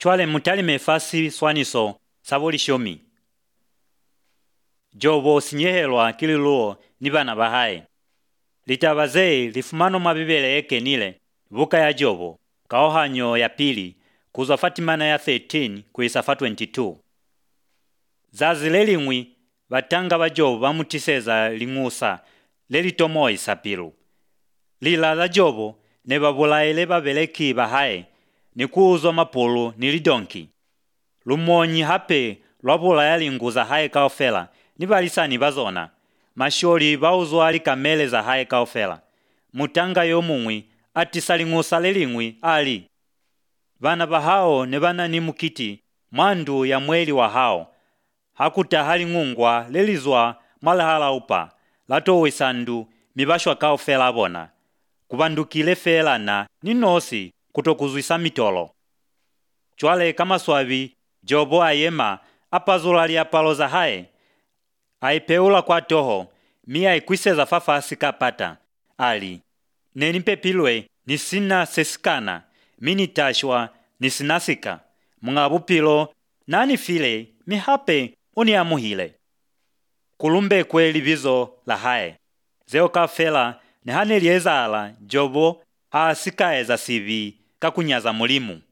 Twale mutalime fasi swaniso saboli shomi. Jobo sinyehelwa kililuo ni bana bahaye. Litabaze lifumano mabibele eke nile buka ya Jobo kaohanyo ya pili kuzwa Fatimana ya 13 kuisafa 22. Zazi lelingwi batanga ba Jobo bamutiseza ling'usa lelitomo isapilu. Lila la Jobo ne babulaele babeleki bahaye ni kuuzwa mapulu ni lidonki. Lumonyi hape lwabulaya linguza haye kaofela ni balisani bazona. Mashori bauzwa alikamele za haye kaofela. Mutanga yomungwi atisa ling'usa lelingwi ali. Bana bahao ne bana ni mukiti mwandu ya mweli wa hao. Hakuta hali ngungwa lelizwa malahala upa. Lato wisandu mibashwa kaofela bona. Kubandukile fela na ninosi kutokuzwisa mitolo. Chwale kama swabi Jobo ayema apazulali apaloza haye. Aipeula kwa toho mia ikwiseza fafasi kapata. Ali. Nenimpe pilwe nisina sesikana. Minitashwa nisinasika. Mungabupilo nani file mihape uniamuhile. Kulumbe kweli bizo la haye. Zeo kafela nehane lieza ala Jobo haasikaeza sivi kakunyaza mulimu.